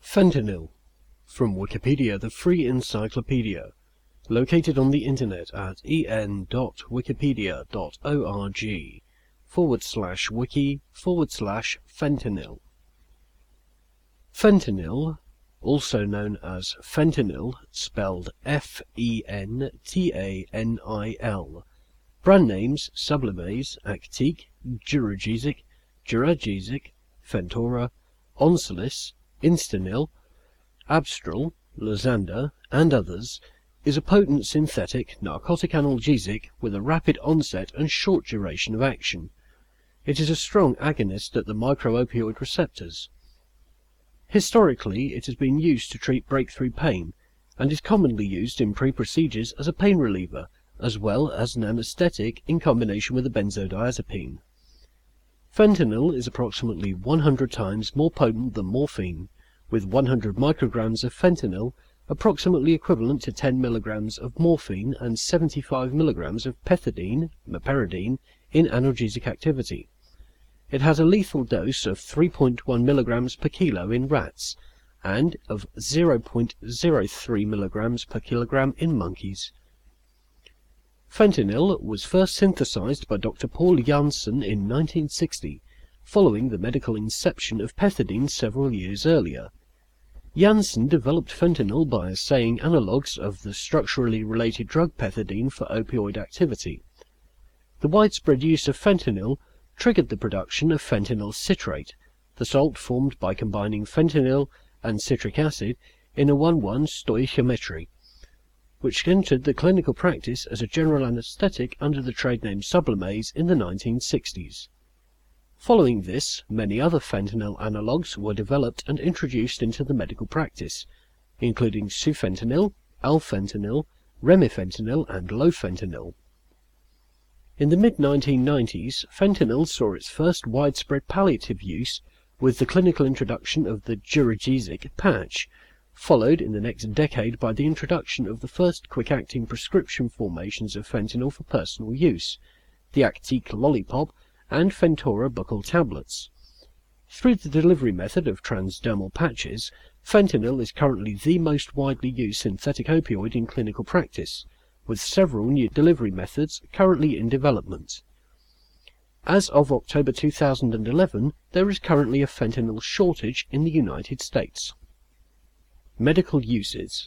Fentanyl, from Wikipedia, the free encyclopedia, located on the internet at en.wikipedia.org/wiki/fentanyl. Fentanyl, also known as fentanyl, spelled F-E-N-T-A-N-I-L. Brand names: Sublamaze, Actique, Duragesic, Duragesic, Fentora, Onsilis, Instanil, Abstral, Lozanda, and others, is a potent synthetic narcotic analgesic with a rapid onset and short duration of action. It is a strong agonist at the micro-opioid receptors. Historically, it has been used to treat breakthrough pain, and is commonly used in pre-procedures as a pain reliever, as well as an anesthetic in combination with a benzodiazepine. Fentanyl is approximately 100 times more potent than morphine, with 100 micrograms of fentanyl approximately equivalent to 10 milligrams of morphine and 75 milligrams of pethidine, meperidine, in analgesic activity. It has a lethal dose of 3.1 milligrams per kilo in rats, and of 0.03 milligrams per kilogram in monkeys. Fentanyl was first synthesized by Dr. Paul Janssen in 1960, following the medical inception of pethidine several years earlier. Janssen developed fentanyl by assaying analogues of the structurally related drug pethidine for opioid activity. The widespread use of fentanyl triggered the production of fentanyl citrate, the salt formed by combining fentanyl and citric acid in a 1:1 stoichiometry, which entered the clinical practice as a general anesthetic under the trade name Sublamaze in the 1960s. Following this, many other fentanyl analogues were developed and introduced into the medical practice, including sufentanil, alfentanil, remifentanil, and lofentanil. In the mid-1990s, fentanyl saw its first widespread palliative use with the clinical introduction of the Duragesic patch, followed in the next decade by the introduction of the first quick-acting prescription formations of fentanyl for personal use, the Actique lollipop and Fentora buccal tablets. Through the delivery method of transdermal patches, fentanyl is currently the most widely used synthetic opioid in clinical practice, with several new delivery methods currently in development. As of October 2011, there is currently a fentanyl shortage in the United States. Medical uses.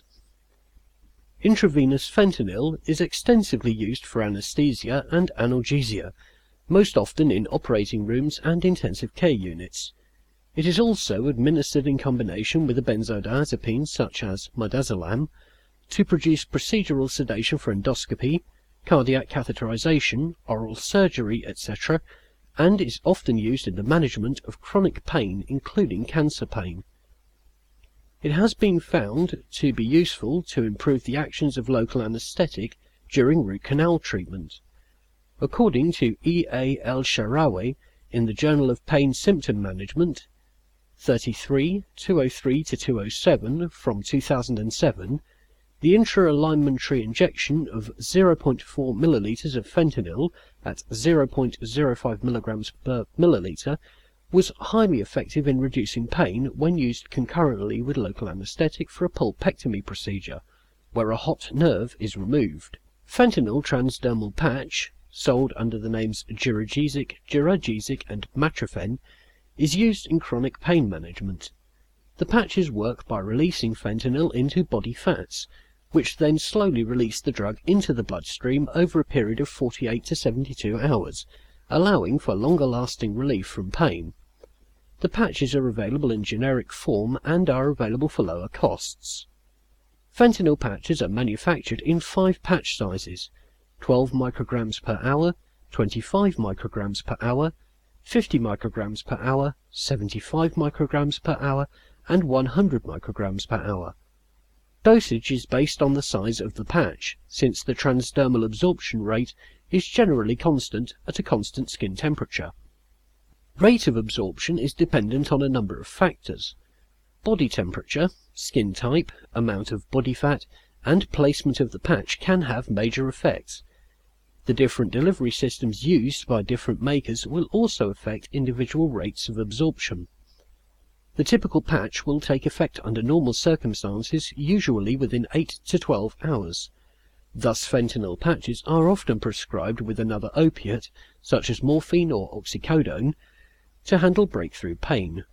Intravenous fentanyl is extensively used for anesthesia and analgesia, most often in operating rooms and intensive care units. It is also administered in combination with a benzodiazepine such as midazolam to produce procedural sedation for endoscopy, cardiac catheterization, oral surgery, etc., and is often used in the management of chronic pain, including cancer pain. It has been found to be useful to improve the actions of local anesthetic during root canal treatment. According to E. A. El-Sharawi in the Journal of Pain Symptom Management, 33, 203-207 from 2007, the intra-alignmentary injection of 0.4 milliliters of fentanyl at 0.05 milligrams per milliliter was highly effective in reducing pain when used concurrently with local anesthetic for a pulpectomy procedure, where a hot nerve is removed. Fentanyl transdermal patch, sold under the names Duragesic, Duragesic, and Matrofen, is used in chronic pain management. The patches work by releasing fentanyl into body fats, which then slowly release the drug into the bloodstream over a period of 48 to 72 hours, allowing for longer-lasting relief from pain. The patches are available in generic form and are available for lower costs. Fentanyl patches are manufactured in 5 patch sizes: 12 micrograms per hour, 25 micrograms per hour, 50 micrograms per hour, 75 micrograms per hour, and 100 micrograms per hour. Dosage is based on the size of the patch, since the transdermal absorption rate is generally constant at a constant skin temperature. Rate of absorption is dependent on a number of factors. Body temperature, skin type, amount of body fat, and placement of the patch can have major effects. The different delivery systems used by different makers will also affect individual rates of absorption. The typical patch will take effect under normal circumstances, usually within 8 to 12 hours. Thus fentanyl patches are often prescribed with another opiate, such as morphine or oxycodone, to handle breakthrough pain.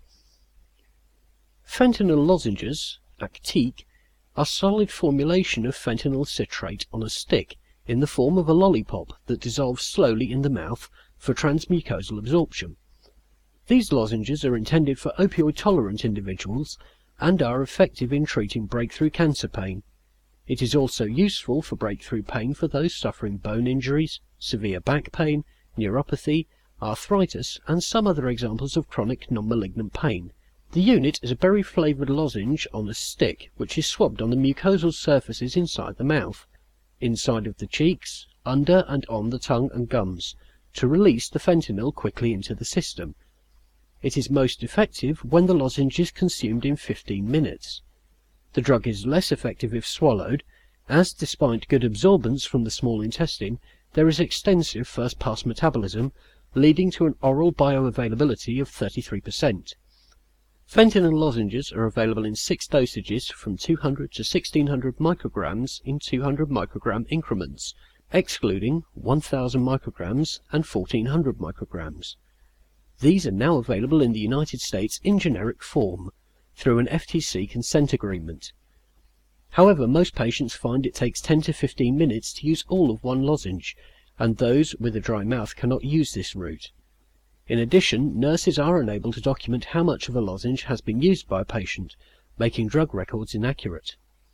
Fentanyl lozenges, Actiq, are solid formulation of fentanyl citrate on a stick in the form of a lollipop that dissolves slowly in the mouth for transmucosal absorption. These lozenges are intended for opioid-tolerant individuals and are effective in treating breakthrough cancer pain. It is also useful for breakthrough pain for those suffering bone injuries, severe back pain, neuropathy, arthritis, and some other examples of chronic non-malignant pain. The unit is a berry-flavoured lozenge on a stick, which is swabbed on the mucosal surfaces inside the mouth, inside of the cheeks, under and on the tongue and gums, to release the fentanyl quickly into the system. It is most effective when the lozenge is consumed in 15 minutes. The drug is less effective if swallowed, as despite good absorbance from the small intestine, there is extensive first-pass metabolism, leading to an oral bioavailability of 33%. Fentanyl lozenges are available in 6 dosages from 200 to 1600 micrograms in 200 microgram increments, excluding 1000 micrograms and 1400 micrograms. These are now available in the United States in generic form, through an FTC consent agreement. However, most patients find it takes 10 to 15 minutes to use all of one lozenge, and those with a dry mouth cannot use this route. In addition, nurses are unable to document how much of a lozenge has been used by a patient, making drug records inaccurate.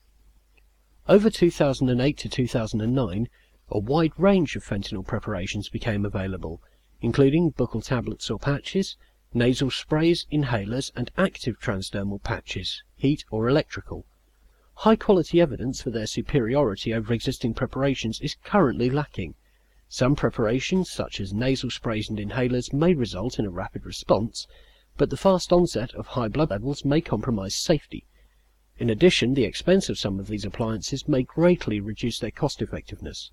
Over 2008 to 2009, a wide range of fentanyl preparations became available, including buccal tablets or patches, nasal sprays, inhalers, and active transdermal patches, heat or electrical. High-quality evidence for their superiority over existing preparations is currently lacking. Some preparations, such as nasal sprays and inhalers, may result in a rapid response, but the fast onset of high blood levels may compromise safety. In addition, the expense of some of these appliances may greatly reduce their cost-effectiveness.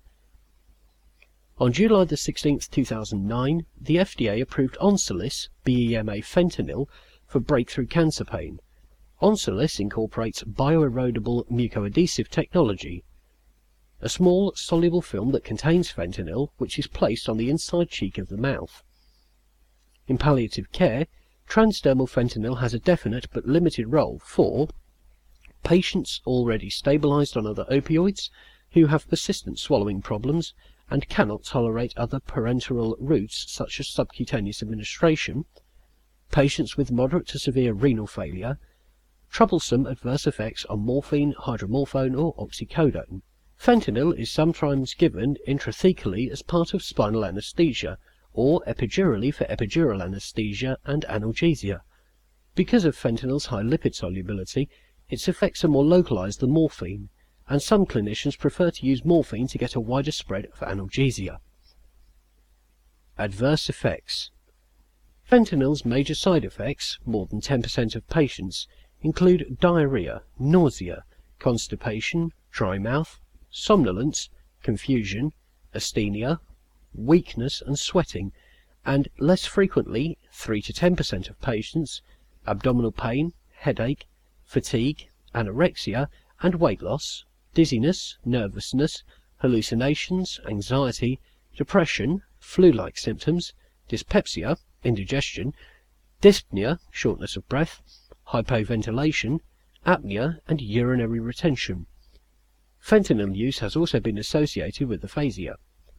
On July 16, 2009, the FDA approved Onsilis, BEMA fentanyl, for breakthrough cancer pain. Onsilis incorporates bioerodible mucoadhesive technology, a small soluble film that contains fentanyl, which is placed on the inside cheek of the mouth. In palliative care, transdermal fentanyl has a definite but limited role for patients already stabilized on other opioids, who have persistent swallowing problems and cannot tolerate other parenteral routes such as subcutaneous administration, patients with moderate to severe renal failure, troublesome adverse effects on morphine, hydromorphone or oxycodone. Fentanyl is sometimes given intrathecally as part of spinal anesthesia, or epidurally for epidural anesthesia and analgesia. Because of fentanyl's high lipid solubility, its effects are more localized than morphine, and some clinicians prefer to use morphine to get a wider spread of analgesia. Adverse effects. Fentanyl's major side effects, more than 10% of patients, include diarrhea, nausea, constipation, dry mouth, somnolence, confusion, asthenia, weakness and sweating, and less frequently, 3 to 10% of patients, abdominal pain, headache, fatigue, anorexia, and weight loss, dizziness, nervousness, hallucinations, anxiety, depression, flu-like symptoms, dyspepsia, indigestion, dyspnea, shortness of breath, hypoventilation, apnea, and urinary retention. Fentanyl use has also been associated with aphasia.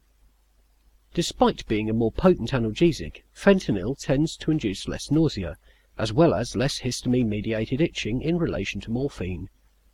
Despite being a more potent analgesic, fentanyl tends to induce less nausea, as well as less histamine-mediated itching in relation to morphine.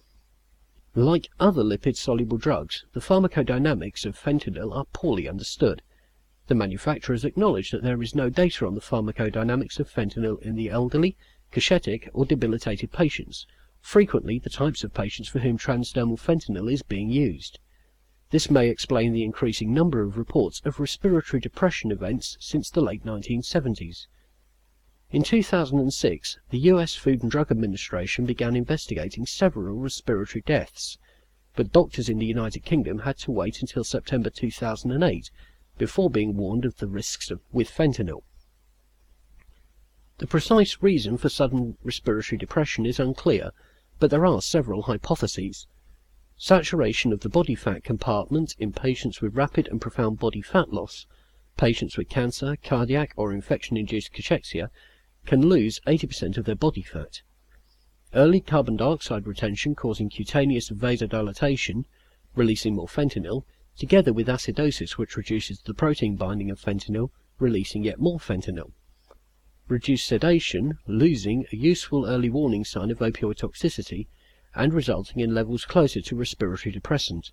Like other lipid-soluble drugs, the pharmacodynamics of fentanyl are poorly understood. The manufacturers acknowledge that there is no data on the pharmacodynamics of fentanyl in the elderly, cachectic, or debilitated patients, frequently the types of patients for whom transdermal fentanyl is being used. This may explain the increasing number of reports of respiratory depression events since the late 1970s. In 2006, the US Food and Drug Administration began investigating several respiratory deaths, but doctors in the United Kingdom had to wait until September 2008 before being warned of the risks with fentanyl. The precise reason for sudden respiratory depression is unclear, but there are several hypotheses. Saturation of the body fat compartment in patients with rapid and profound body fat loss, patients with cancer, cardiac or infection-induced cachexia, can lose 80% of their body fat. Early carbon dioxide retention causing cutaneous vasodilatation, releasing more fentanyl, together with acidosis which reduces the protein binding of fentanyl, releasing yet more fentanyl. Reduced sedation, losing a useful early warning sign of opioid toxicity, and resulting in levels closer to respiratory depressant.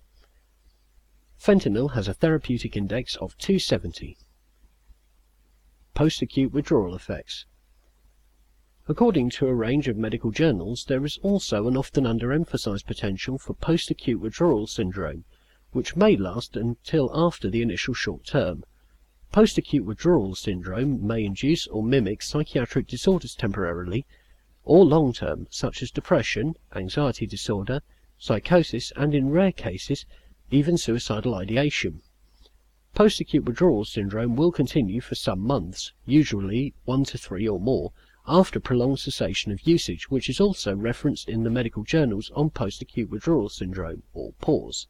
Fentanyl has a therapeutic index of 270. Post-acute withdrawal effects. According to a range of medical journals, there is also an often underemphasized potential for post-acute withdrawal syndrome, which may last until after the initial short term. Post-acute withdrawal syndrome may induce or mimic psychiatric disorders temporarily, or long-term, such as depression, anxiety disorder, psychosis, and in rare cases, even suicidal ideation. Post-acute withdrawal syndrome will continue for some months, usually 1 to 3 or more, after prolonged cessation of usage, which is also referenced in the medical journals on post-acute withdrawal syndrome, or PAWS.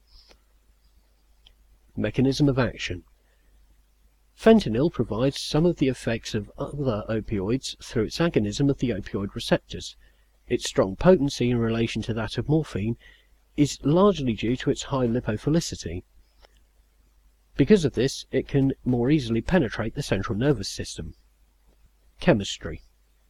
Mechanism of action. Fentanyl provides some of the effects of other opioids through its agonism of the opioid receptors. Its strong potency in relation to that of morphine is largely due to its high lipophilicity. Because of this, it can more easily penetrate the central nervous system. Chemistry.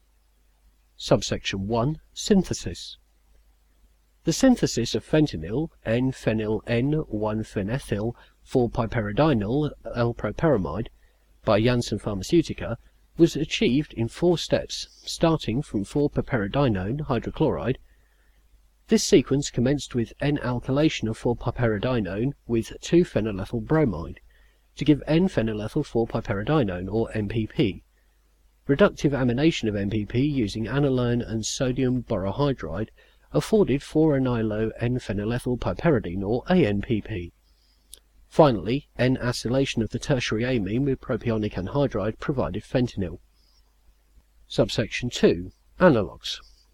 Subsection 1. Synthesis. The synthesis of fentanyl, N-phenyl N-1-phenethyl 4-piperidinal L-propyramide, by Janssen Pharmaceutica, was achieved in 4 steps, starting from 4-piperidinone hydrochloride. This sequence commenced with N-alkylation of 4-piperidinone with 2-phenylethyl bromide, to give N-phenylethyl 4-piperidinone, or MPP. Reductive amination of MPP using aniline and sodium borohydride afforded 4-anylo N-phenylethyl piperidine, or ANPP. Finally, N-acylation of the tertiary amine with propionic anhydride provided fentanyl. Subsection 2. Analogues.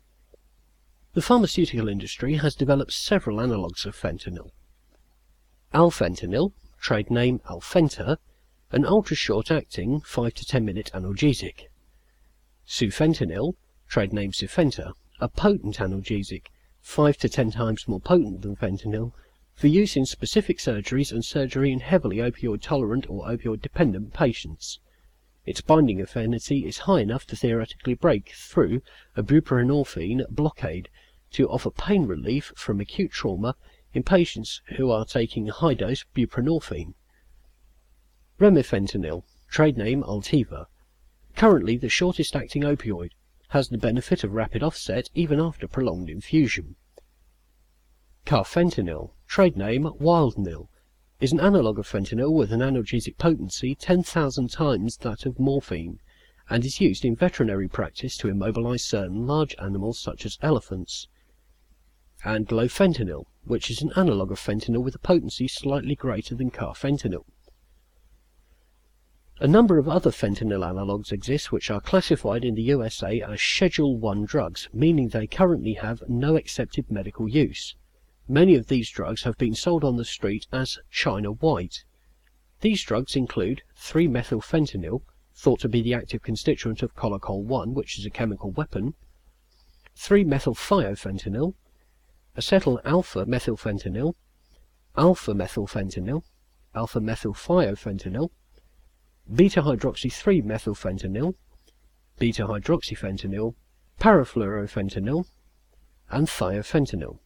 The pharmaceutical industry has developed several analogues of fentanyl. Alfentanil, trade name Alfenta, an ultra-short-acting 5 to 10 minute analgesic. Sufentanil, trade name Sufenta, a potent analgesic, 5 to 10 times more potent than fentanyl, for use in specific surgeries and surgery in heavily opioid-tolerant or opioid-dependent patients. Its binding affinity is high enough to theoretically break through a buprenorphine blockade to offer pain relief from acute trauma in patients who are taking high-dose buprenorphine. Remifentanil, trade name Altiva, currently the shortest-acting opioid, has the benefit of rapid offset even after prolonged infusion. Carfentanil, trade name Wildnil, is an analogue of fentanyl with an analgesic potency 10,000 times that of morphine, and is used in veterinary practice to immobilize certain large animals such as elephants. And glofentanil, which is an analogue of fentanyl with a potency slightly greater than carfentanil. A number of other fentanyl analogues exist which are classified in the USA as Schedule I drugs, meaning they currently have no accepted medical use. Many of these drugs have been sold on the street as China White. These drugs include 3-methylfentanyl, thought to be the active constituent of Colocol-1, which is a chemical weapon, 3-methylthiofentanyl, acetyl-alpha-methylfentanyl, alpha-methylfentanyl, alpha-methylthiofentanyl, beta-hydroxy-3-methylfentanyl, beta-hydroxyfentanyl, parafluorofentanyl, and thiofentanyl.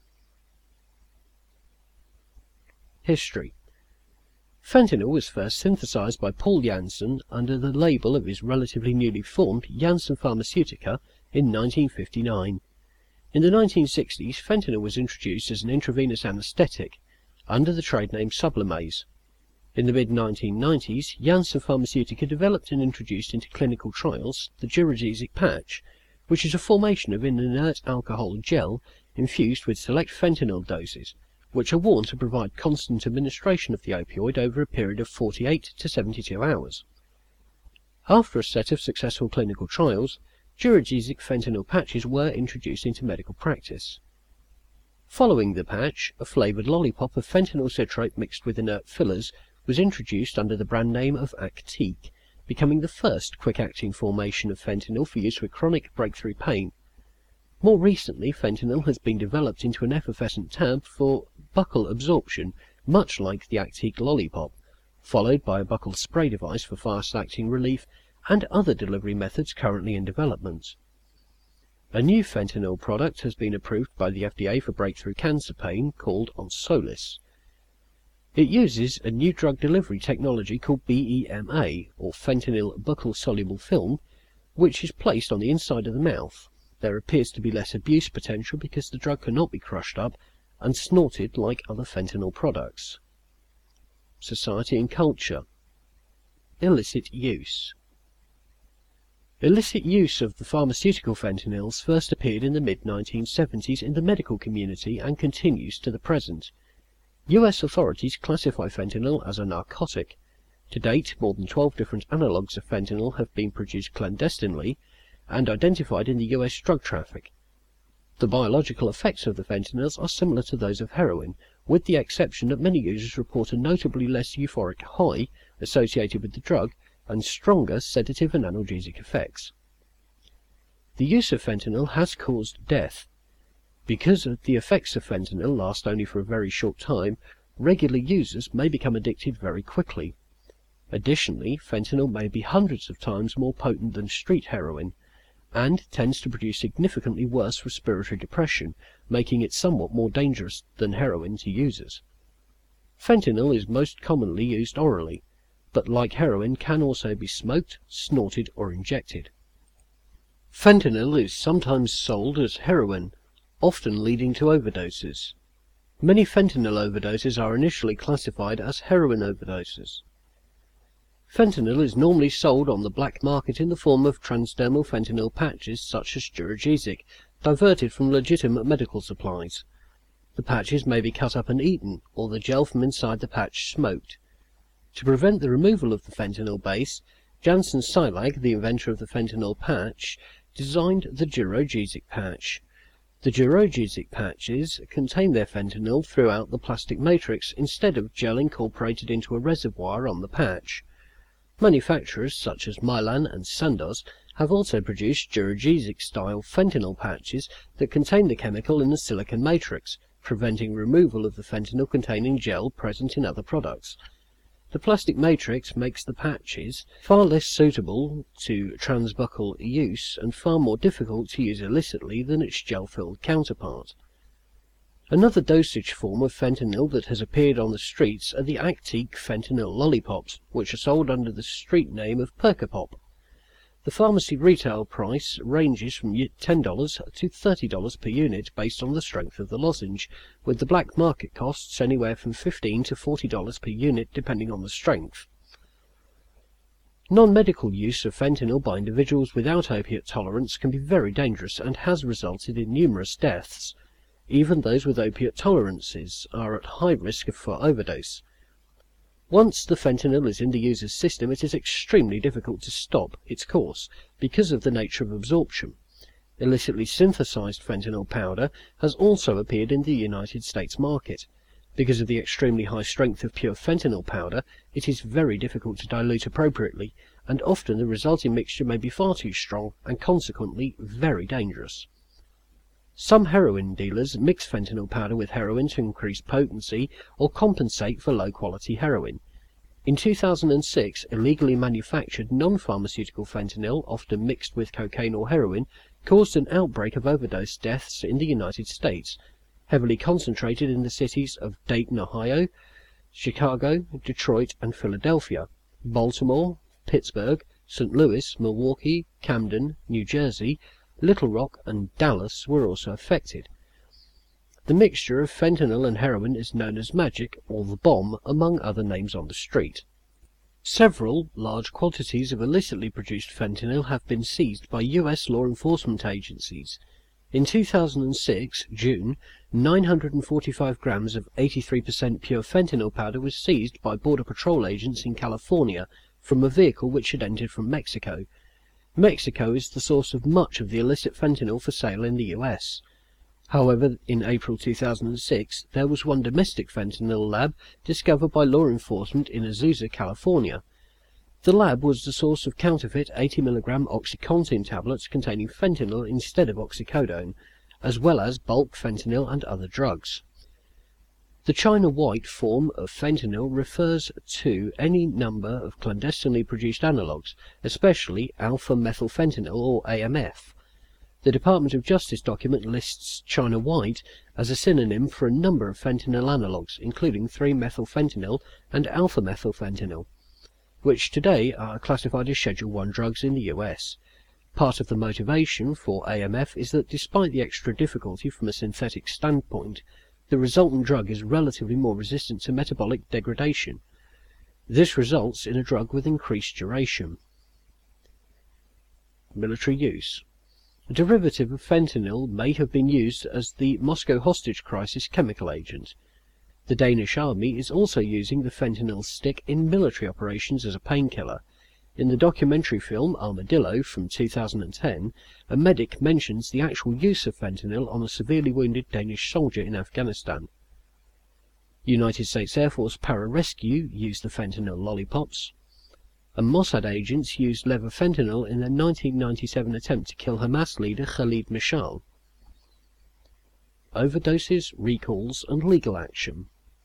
History. Fentanyl was first synthesized by Paul Janssen under the label of his relatively newly formed Janssen Pharmaceutica in 1959. In the 1960s, fentanyl was introduced as an intravenous anesthetic under the trade name Sublimase. In the mid-1990s, Janssen Pharmaceutica developed and introduced into clinical trials the Duragesic patch, which is a formation of an inert alcohol gel infused with select fentanyl doses, which are worn to provide constant administration of the opioid over a period of 48 to 72 hours. After a set of successful clinical trials, Duragesic fentanyl patches were introduced into medical practice. Following the patch, a flavoured lollipop of fentanyl citrate mixed with inert fillers was introduced under the brand name of Actique, becoming the first quick-acting formation of fentanyl for use with chronic breakthrough pain. More recently, fentanyl has been developed into an effervescent tab for buccal absorption, much like the Actique lollipop, followed by a buccal spray device for fast-acting relief and other delivery methods currently in development. A new fentanyl product has been approved by the FDA for breakthrough cancer pain called Onsolis. It uses a new drug delivery technology called BEMA, or fentanyl buccal soluble film, which is placed on the inside of the mouth. There appears to be less abuse potential because the drug cannot be crushed up and snorted like other fentanyl products. Society and culture. Illicit use. Illicit use of the pharmaceutical fentanyls first appeared in the mid-1970s in the medical community and continues to the present. US authorities classify fentanyl as a narcotic. To date, more than 12 different analogues of fentanyl have been produced clandestinely and identified in the US drug traffic. The biological effects of the fentanyls are similar to those of heroin, with the exception that many users report a notably less euphoric high associated with the drug and stronger sedative and analgesic effects. The use of fentanyl has caused death. Because the effects of fentanyl last only for a very short time, regular users may become addicted very quickly. Additionally, fentanyl may be hundreds of times more potent than street heroin, and tends to produce significantly worse respiratory depression, making it somewhat more dangerous than heroin to users. Fentanyl is most commonly used orally, but like heroin can also be smoked, snorted or injected. Fentanyl is sometimes sold as heroin, often leading to overdoses. Many fentanyl overdoses are initially classified as heroin overdoses. Fentanyl is normally sold on the black market in the form of transdermal fentanyl patches such as Duragesic, diverted from legitimate medical supplies. The patches may be cut up and eaten, or the gel from inside the patch smoked. To prevent the removal of the fentanyl base, Janssen Silag, the inventor of the fentanyl patch, designed the Duragesic patch. The Duragesic patches contain their fentanyl throughout the plastic matrix instead of gel incorporated into a reservoir on the patch. Manufacturers such as Mylan and Sandoz have also produced Duragesic-style fentanyl patches that contain the chemical in the silicon matrix, preventing removal of the fentanyl-containing gel present in other products. The plastic matrix makes the patches far less suitable to transbuccal use and far more difficult to use illicitly than its gel-filled counterpart. Another dosage form of fentanyl that has appeared on the streets are the Actique fentanyl lollipops, which are sold under the street name of Percopop. The pharmacy retail price ranges from $10 to $30 per unit based on the strength of the lozenge, with the black market costs anywhere from $15 to $40 per unit depending on the strength. Non-medical use of fentanyl by individuals without opiate tolerance can be very dangerous and has resulted in numerous deaths. Even those with opiate tolerances are at high risk for overdose. Once the fentanyl is in the user's system, it is extremely difficult to stop its course because of the nature of absorption. Illicitly synthesized fentanyl powder has also appeared in the United States market. Because of the extremely high strength of pure fentanyl powder, it is very difficult to dilute appropriately, and often the resulting mixture may be far too strong and consequently very dangerous. Some heroin dealers mix fentanyl powder with heroin to increase potency or compensate for low-quality heroin. In 2006, illegally manufactured non-pharmaceutical fentanyl, often mixed with cocaine or heroin, caused an outbreak of overdose deaths in the United States, heavily concentrated in the cities of Dayton, Ohio, Chicago, Detroit and Philadelphia. Baltimore, Pittsburgh, St. Louis, Milwaukee, Camden, New Jersey, Little Rock and Dallas were also affected. The mixture of fentanyl and heroin is known as Magic or the Bomb, among other names on the street. Several large quantities of illicitly produced fentanyl have been seized by US law enforcement agencies. In 2006, June, 945 grams of 83% pure fentanyl powder was seized by Border Patrol agents in California from a vehicle which had entered from Mexico. Mexico is the source of much of the illicit fentanyl for sale in the US. However, in April 2006, there was one domestic fentanyl lab discovered by law enforcement in Azusa, California. The lab was the source of counterfeit 80mg OxyContin tablets containing fentanyl instead of oxycodone, as well as bulk fentanyl and other drugs. The China White form of fentanyl refers to any number of clandestinely produced analogues, especially alpha-methylfentanyl or AMF. The Department of Justice document lists China White as a synonym for a number of fentanyl analogues, including 3-methylfentanyl and alpha-methylfentanyl, which today are classified as Schedule I drugs in the US. Part of the motivation for AMF is that despite the extra difficulty from a synthetic standpoint, the resultant drug is relatively more resistant to metabolic degradation. This results in a drug with increased duration. Military use. A derivative of fentanyl may have been used as the Moscow hostage crisis chemical agent. The Danish army is also using the fentanyl stick in military operations as a painkiller. In the documentary film Armadillo from 2010, a medic mentions the actual use of fentanyl on a severely wounded Danish soldier in Afghanistan. United States Air Force pararescue used the fentanyl lollipops, and Mossad agents used levofentanyl in their 1997 attempt to kill Hamas leader Khalid Mashal. Overdoses, recalls, and legal action.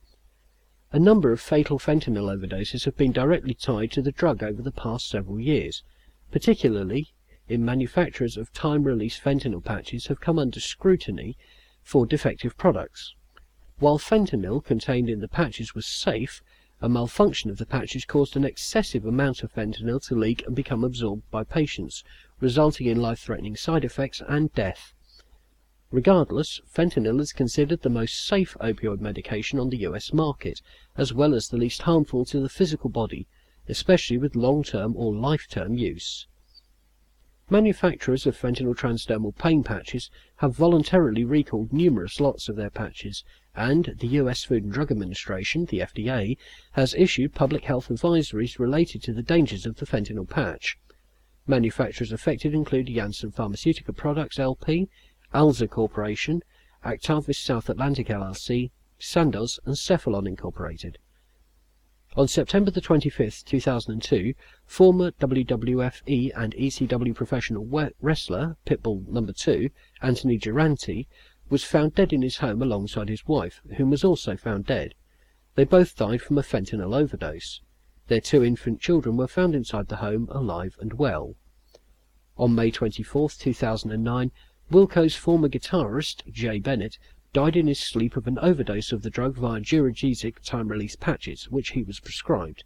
A number of fatal fentanyl overdoses have been directly tied to the drug over the past several years, particularly in manufacturers of time-release fentanyl patches have come under scrutiny for defective products. While fentanyl contained in the patches was safe, a malfunction of the patches caused an excessive amount of fentanyl to leak and become absorbed by patients, resulting in life-threatening side effects and death. Regardless, fentanyl is considered the most safe opioid medication on the US market, as well as the least harmful to the physical body, especially with long-term or life-term use. Manufacturers of fentanyl transdermal pain patches have voluntarily recalled numerous lots of their patches, and the US Food and Drug Administration, the FDA, has issued public health advisories related to the dangers of the fentanyl patch. Manufacturers affected include Janssen Pharmaceutical Products LP, Alza Corporation, Actavis South Atlantic LLC, Sandoz, and Cephalon Incorporated. On September 25, 2002, former WWF and ECW professional wrestler, Pitbull No. 2, Anthony Durante, was found dead in his home alongside his wife, whom was also found dead. They both died from a fentanyl overdose. Their 2 infant children were found inside the home alive and well. On May 24, 2009, Wilco's former guitarist, Jay Bennett, died in his sleep of an overdose of the drug via Duragesic time-release patches, which he was prescribed.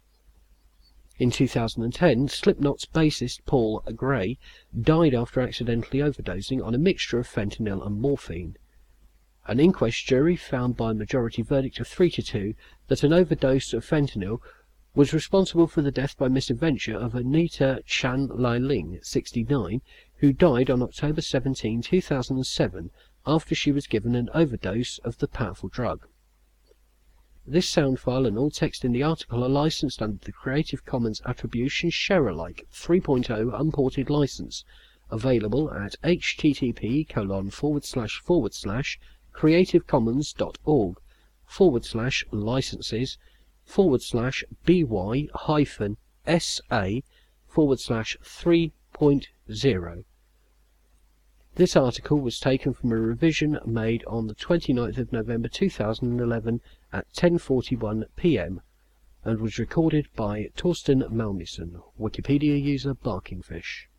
In 2010, Slipknot's bassist Paul Gray died after accidentally overdosing on a mixture of fentanyl and morphine. An inquest jury found by a majority verdict of 3-2 that an overdose of fentanyl was responsible for the death by misadventure of Anita Chan Lai Ling, 69, who died on October 17, 2007, after she was given an overdose of the powerful drug. This sound file and all text in the article are licensed under the Creative Commons Attribution Share-alike 3.0 unported license, available at http://creativecommons.org/licenses/by-sa/3.0. This article was taken from a revision made on the 29th of November 2011 at 10:41 p.m. and was recorded by Torsten Malmisen, Wikipedia user Barkingfish.